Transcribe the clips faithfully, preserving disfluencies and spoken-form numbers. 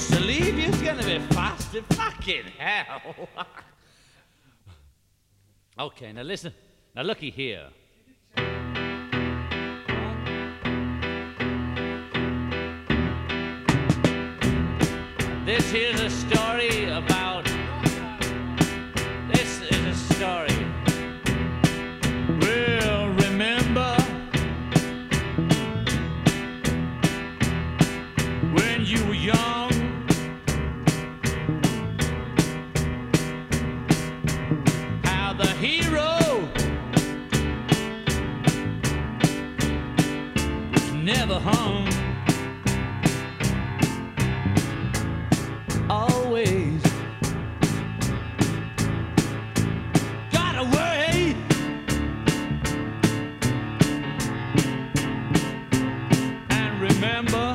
used to leave you, it's gonna be faster. Fucking hell. Okay, now listen. Now looky here. This here's a story about. This is a story. Well, remember when you were young, how the hero was never hung. Always got away. And remember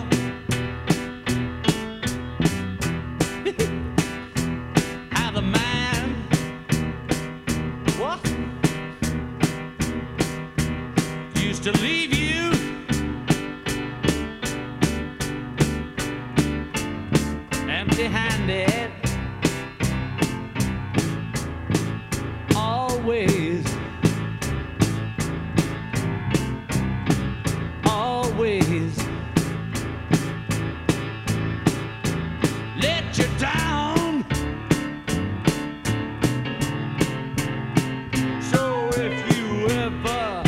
how the man, what, used to leave you empty-handed. Always, always let you down. So if you ever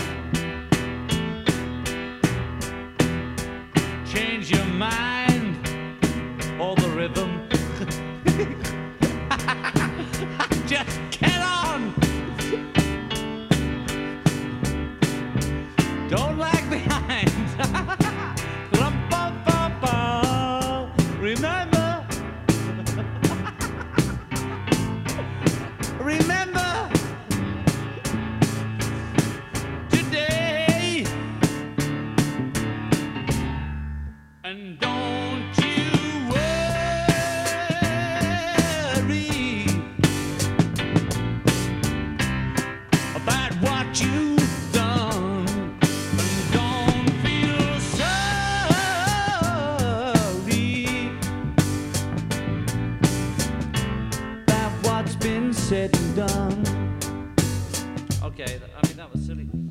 change your mind or the rhythm, just get on. Don't lag behind. Rum-bum-bum-bum. Remember, remember today, and don't you worry about what you've done, and don't feel sorry about what's been said and done. Okay, I mean that was silly.